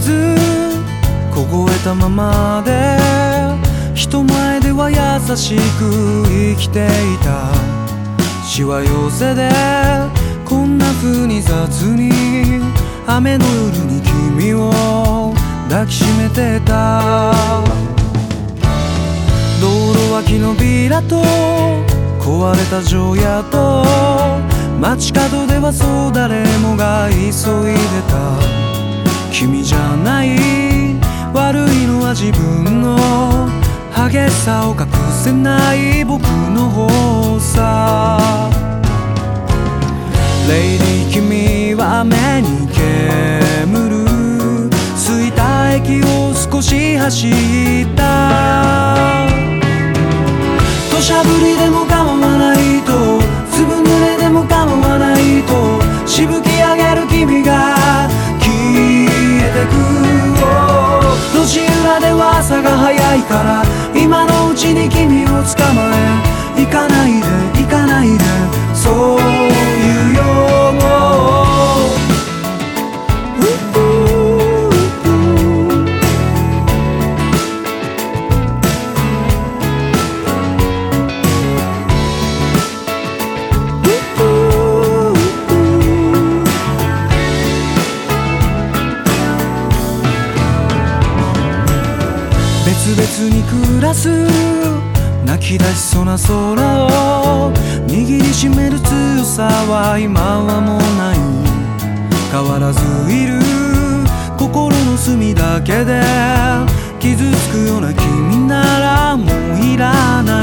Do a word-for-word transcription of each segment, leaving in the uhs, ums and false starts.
ず凍えたままで人前では優しく生きていた。しわ寄せでこんな風に雑に雨の夜に君を抱きしめてた。道路脇のビラと壊れた城屋と街角ではそう誰もが急いでた。君じゃない悪いのは自分の激しさを隠せない僕の方さ。レイディ君は目に煙る吸いた息を少し走った。土砂降りでも構わないと粒濡れでも構わないとしぶき上げる君が消えてく。路地裏では朝が早いから今のうちに君を捕まえ行かないで行かないでそういうよ。別々に暮らす泣き出しそうな空を握りしめる強さは今はもうない。変わらずいる心の隅だけで傷つくような君ならもういらない。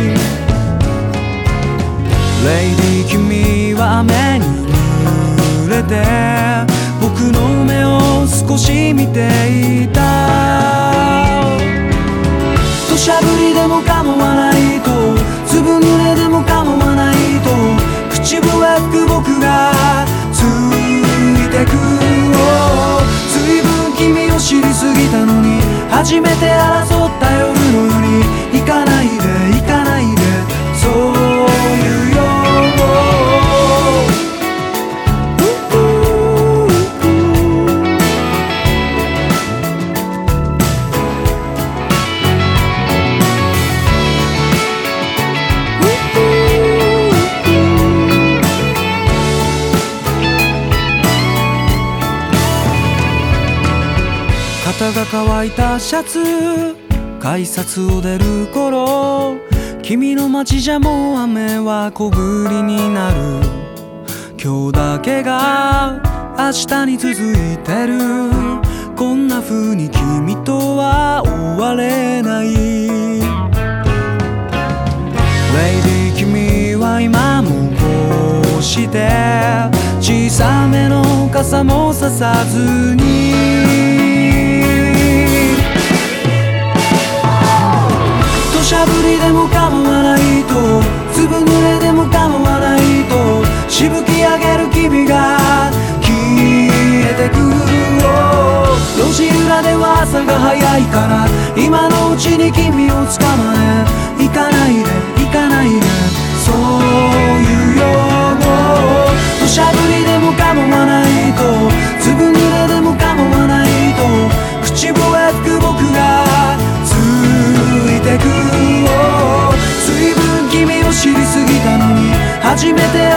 レイディ君は雨に濡れて僕の目を少し見ていた。土砂降りでも構わないと粒濡れでも構わないと口笛吹く僕がついてく。随分君を知りすぎたのに初めて争った夜のように行かないで行かないでそういうよ。肩が乾いたシャツ改札を出る頃君の街じゃもう雨は小降りになる。今日だけが明日に続いてる。こんな風に君とは終われない。レイディ君は今もこうして小さめの傘もささずに土砂降りでも構わないと粒濡れでも構わないとしぶき上げる君が消えてく。路地裏では朝が早いから今のうちに君を捕まえ行かないで行かないでそういうよ。土砂降りでも構わないと粒濡れでも構わないと口笛吹く僕がついてく。随分君を知りすぎたのに初めて